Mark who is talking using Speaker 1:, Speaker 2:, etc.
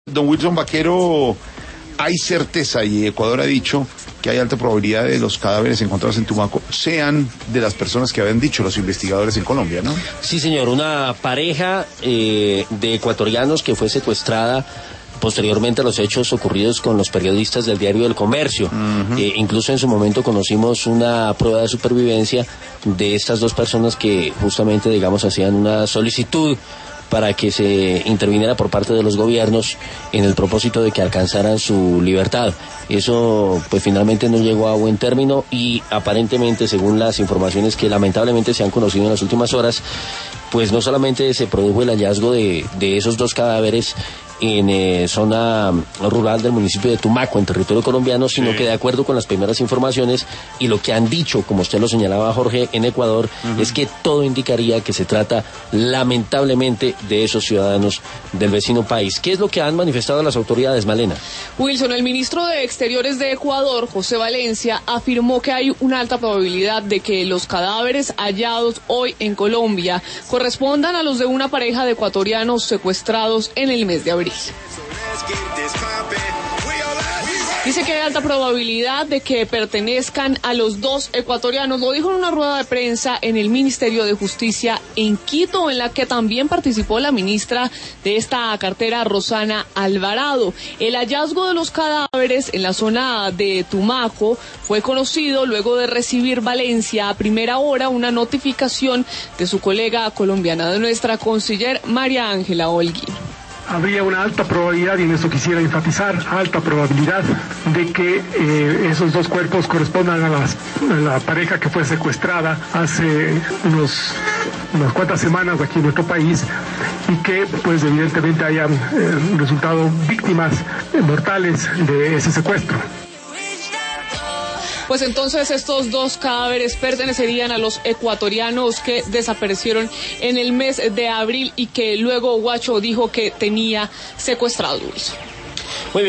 Speaker 1: Don Wilson Vaquero, hay certeza y Ecuador ha dicho que hay alta probabilidad de los cadáveres encontrados en Tumaco sean de las personas que habían dicho los investigadores en Colombia, ¿no?
Speaker 2: Sí, señor, una pareja de ecuatorianos que fue secuestrada posteriormente a los hechos ocurridos con los periodistas del Diario del Comercio. Incluso en su momento conocimos una prueba de supervivencia de estas dos personas que justamente, digamos, hacían una solicitud para que se interviniera por parte de los gobiernos en el propósito de que alcanzaran su libertad. Eso pues finalmente no llegó a buen término y aparentemente, según las informaciones que lamentablemente se han conocido en las últimas horas, pues no solamente se produjo el hallazgo de esos dos cadáveres en zona rural del municipio de Tumaco, en territorio colombiano, sino que de acuerdo con las primeras informaciones y lo que han dicho, como usted lo señalaba, Jorge, en Ecuador, es que todo indicaría que se trata lamentablemente de esos ciudadanos del vecino país. ¿Qué es lo que han manifestado las autoridades, Malena?
Speaker 3: Wilson, el ministro de Exteriores de Ecuador, José Valencia, afirmó que hay una alta probabilidad de que los cadáveres hallados hoy en Colombia correspondan a los de una pareja de ecuatorianos secuestrados en el mes de abril. Dice que hay alta probabilidad de que pertenezcan a los dos ecuatorianos. Lo dijo en una rueda de prensa en el Ministerio de Justicia en Quito, en la que también participó la ministra de esta cartera, Rosana Alvarado. El hallazgo de los cadáveres en la zona de Tumaco fue conocido luego de recibir Valencia a primera hora una notificación de su colega colombiana, de nuestra canciller María Ángela Holguín.
Speaker 4: Habría una alta probabilidad, y en eso quisiera enfatizar, alta probabilidad de que esos dos cuerpos correspondan a la pareja que fue secuestrada hace unas cuantas semanas aquí en nuestro país y que pues evidentemente hayan resultado víctimas mortales de ese secuestro.
Speaker 3: Pues entonces estos dos cadáveres pertenecerían a los ecuatorianos que desaparecieron en el mes de abril y que luego Guacho dijo que tenía secuestrados.